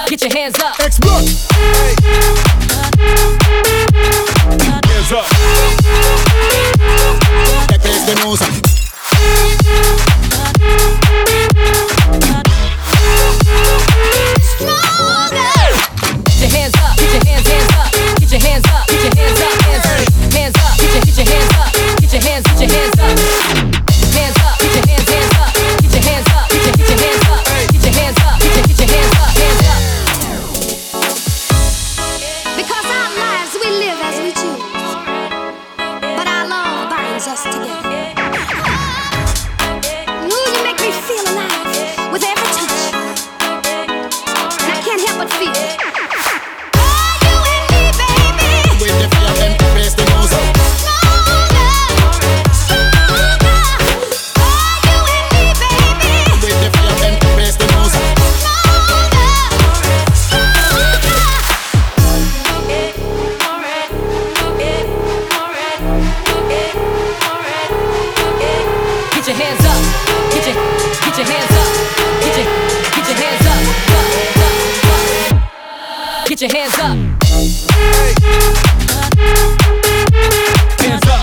Get your hands up. X-Block. Hey. Hands up. Pepe Espinosa. Us together. Ooh, you make me feel alive with every touch, and I can't help but feel it. Oh, you and me, baby. With the fire and Pepe Espinosa. Stronger, stronger. Oh, you and me, baby. With the fire and Pepe Espinosa. Get your hands up, get your hands up, get your hands up, get your hands up. Hey. Hands up.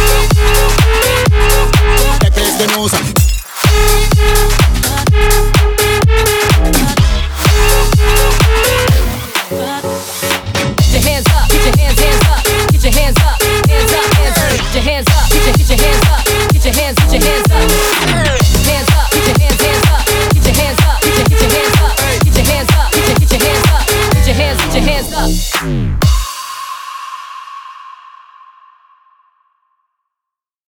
Pepe Espinosa. Get your hands up, get your hands up, get your hands up, hands up, hands up, get your hands up, get your hands up, get your hands up, hands up, get your hands up, get your hands up, get your hands up, get your hands up, get your hands up, get your hands up.